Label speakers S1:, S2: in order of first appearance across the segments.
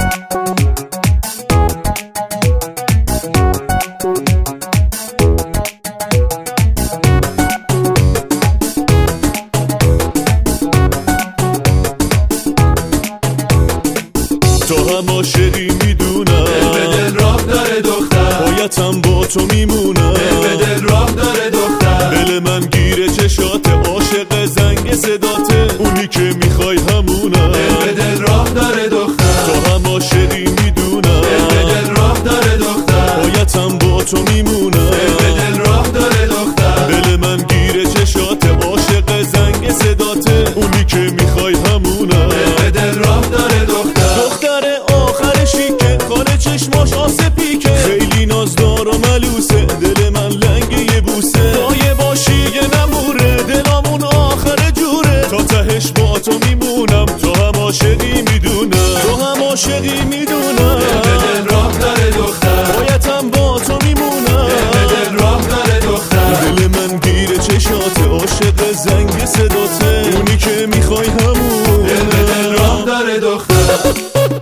S1: تو هم عاشقی میدونم،
S2: دل به دل راه داره دختر،
S1: بایدم با تو میمونم.
S2: دل به دل راه داره دختر،
S1: دل من گیره چشاته، عاشق زنگ صداته، اونی که میخوای همونم.
S2: دل به دل راه داره دختر،
S1: تو هم عاشقی میدونم،
S2: دل به دل راه داره دختر،
S1: بایدم با تو میمونم.
S2: دل به دل راه داره دختر،
S1: دل من گیره چشاته، عاشق زنگ صداته، اونی که میخوای همونم.
S2: دل به دل راه داره دختر،
S1: دختر آخر شیکه، خانه چشماش آسه پیکه، خیلی نازدار و ملوسه، دل من لنگ یه بوسه. پایه باشی یه نموره، دلامون آخر جوره، تا تهش با تو میمونم. تو هم عاشقی میدونم، تو هم عاشقی میدونم.
S2: دل به دل راه داره دختر،
S1: بایدم با تو میمونم.
S2: دل به دل راه داره دختر،
S1: دل من گیره چشاته، عاشق زنگ صداته، اونی که میخوای همون.
S2: دل به دل راه داره دختر.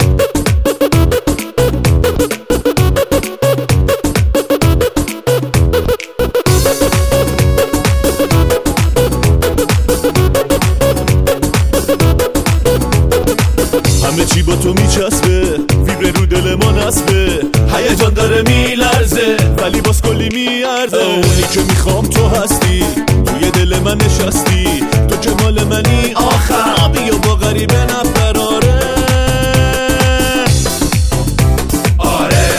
S1: همه چی با تو میچسبه، ویبره رو دل ما نصبه، هیجان داره میلرزه ولی باز کلی میارزه. اونی که میخوام تو هستی، توی دل من نشستی، تو که مال منی آخر، بیا با غریبه نفراره.
S2: آره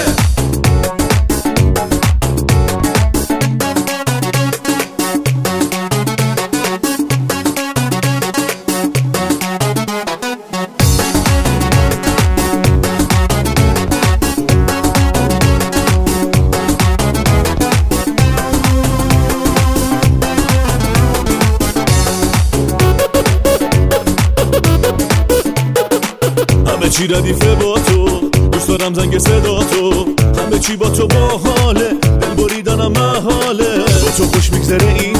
S1: همه چی ردیفه با تو، دوست دارم زنگ صدا تو، همه چی با تو باحاله، دل بریدنم محاله. با تو خوش میگذره این